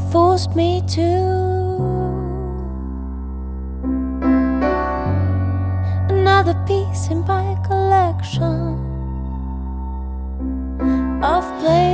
forced me to. Another piece in my collection of plays.